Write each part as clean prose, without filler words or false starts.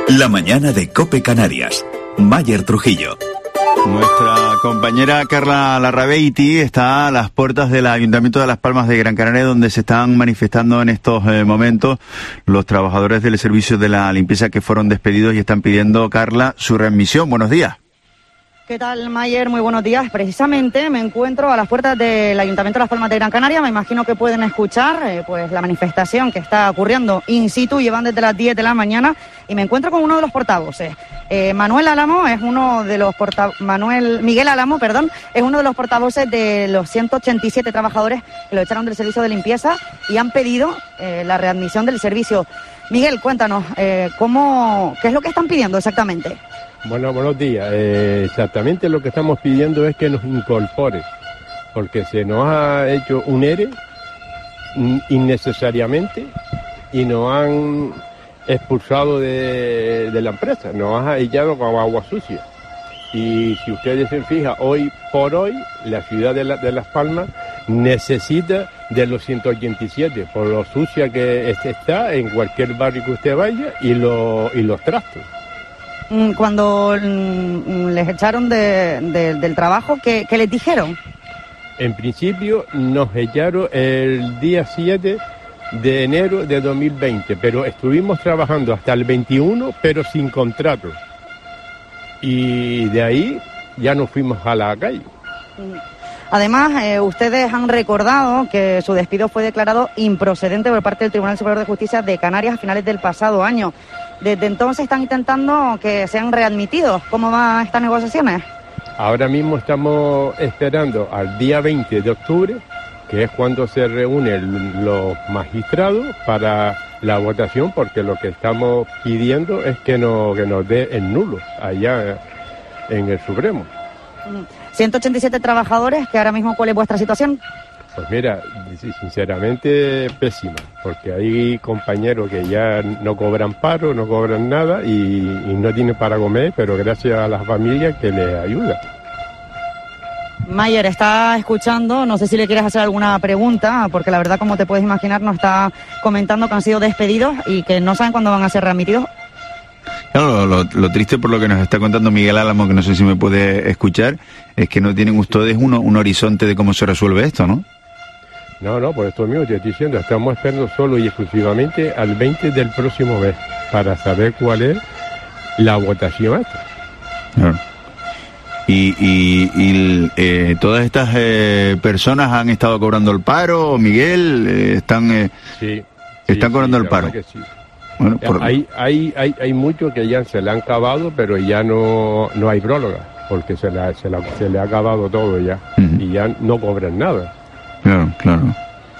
La mañana de COPE Canarias. Mayer Trujillo. Nuestra compañera Carla Larrabeiti está a las puertas del Ayuntamiento de Las Palmas de Gran Canaria, donde se están manifestando en estos momentos los trabajadores del servicio de la limpieza que fueron despedidos y están pidiendo, Carla, su readmisión. Buenos días. ¿Qué tal, Mayer? Muy buenos días. Precisamente me encuentro a las puertas del Ayuntamiento de Las Palmas de Gran Canaria. Me imagino que pueden escuchar pues la manifestación que está ocurriendo in situ. Llevan desde las 10 de la mañana y me encuentro con uno de los portavoces. Miguel Álamo, es uno de los portavoces de los 187 trabajadores que lo echaron del servicio de limpieza y han pedido la readmisión del servicio. Miguel, cuéntanos, ¿qué es lo que están pidiendo exactamente? Bueno, buenos días. Exactamente lo que estamos pidiendo es que nos incorpore, porque se nos ha hecho un ERE innecesariamente y nos han expulsado de la empresa, nos han echado como agua sucia. Y si ustedes se fijan, hoy por hoy la ciudad de Las Palmas necesita de los 187, por lo sucia que está en cualquier barrio que usted vaya y los trastos. Cuando les echaron del trabajo, ¿qué les dijeron? En principio nos echaron el día 7 de enero de 2020, pero estuvimos trabajando hasta el 21, pero sin contrato. Y de ahí ya nos fuimos a la calle. Además, ustedes han recordado que su despido fue declarado improcedente por parte del Tribunal Superior de Justicia de Canarias a finales del pasado año. Desde entonces están intentando que sean readmitidos. ¿Cómo van estas negociaciones? Ahora mismo estamos esperando al día 20 de octubre, que es cuando se reúnen los magistrados para la votación, porque lo que estamos pidiendo es que nos dé el nulo allá en el Supremo. 187 trabajadores, que ahora mismo, ¿cuál es vuestra situación? Pues mira, sinceramente pésima, porque hay compañeros que ya no cobran paro, no cobran nada y no tienen para comer, pero gracias a las familias que les ayudan. Mayer, está escuchando, no sé si le quieres hacer alguna pregunta, porque la verdad, como te puedes imaginar, nos está comentando que han sido despedidos y que no saben cuándo van a ser readmitidos. Claro, lo triste por lo que nos está contando Miguel Álamo, que no sé si me puede escuchar, es que no tienen ustedes un horizonte de cómo se resuelve esto, ¿no? No, por esto mismo te estoy diciendo, estamos esperando solo y exclusivamente al 20 del próximo mes para saber cuál es la votación esta. Claro. Y todas estas personas han estado cobrando el paro, Miguel, están cobrando el paro. Sí. Bueno, hay muchos que ya se le han acabado, pero ya no hay próloga, porque se le ha acabado todo ya, y ya no cobran nada. Claro.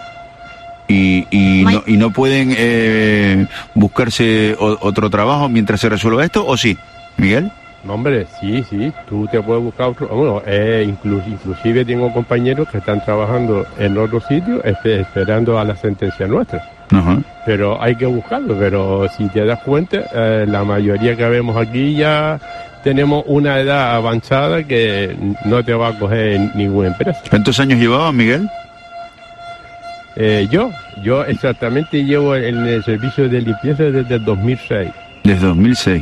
¿Y no pueden buscarse otro trabajo mientras se resuelva esto, o sí, Miguel? No, hombre, sí, tú te puedes buscar otro. Bueno, inclusive tengo compañeros que están trabajando en otro sitio esperando a la sentencia nuestra. Uh-huh. Pero hay que buscarlo, pero si te das cuenta, la mayoría que vemos aquí ya tenemos una edad avanzada que no te va a coger ninguna empresa. ¿Cuántos años llevabas, Miguel? Yo exactamente llevo en el servicio de limpieza desde el 2006. Desde 2006.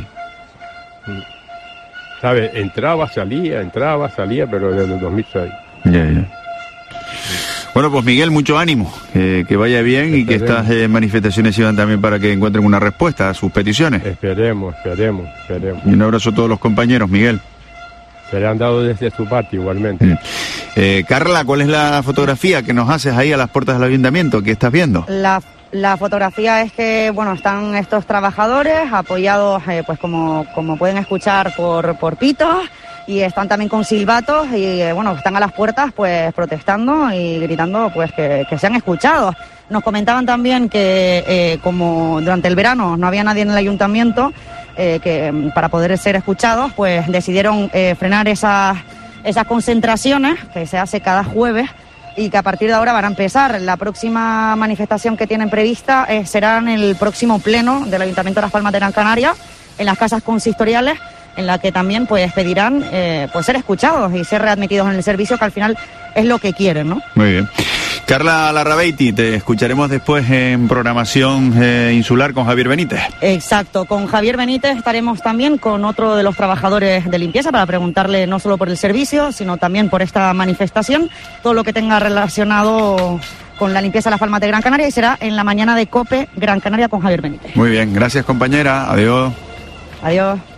¿Sabes? Entraba, salía, pero desde el 2006. Ya. Bueno, pues Miguel, mucho ánimo, que vaya bien. Esperemos. Y que estas manifestaciones sirvan también para que encuentren una respuesta a sus peticiones. Esperemos. Y un abrazo a todos los compañeros, Miguel. Se le han dado desde su parte igualmente. Carla, ¿cuál es la fotografía que nos haces ahí a las puertas del ayuntamiento? ¿Qué estás viendo? La fotografía es que, están estos trabajadores apoyados, pues como pueden escuchar, por pitos, y están también con silbatos y, están a las puertas, pues protestando y gritando, pues que sean escuchados. Nos comentaban también que, como durante el verano no había nadie en el ayuntamiento, que para poder ser escuchados, pues decidieron frenar esas concentraciones que se hace cada jueves, y que a partir de ahora van a empezar. La próxima manifestación que tienen prevista será en el próximo pleno del Ayuntamiento de Las Palmas de Gran Canaria, en las casas consistoriales, en la que también pues pedirán ser escuchados y ser readmitidos en el servicio, que al final es lo que quieren, ¿no? Muy bien. Carla Larrabeiti, te escucharemos después en programación insular con Javier Benítez. Exacto, con Javier Benítez estaremos también con otro de los trabajadores de limpieza para preguntarle no solo por el servicio, sino también por esta manifestación, todo lo que tenga relacionado con la limpieza de las Palmas de Gran Canaria, y será en la mañana de COPE Gran Canaria con Javier Benítez. Muy bien, gracias compañera, adiós. Adiós.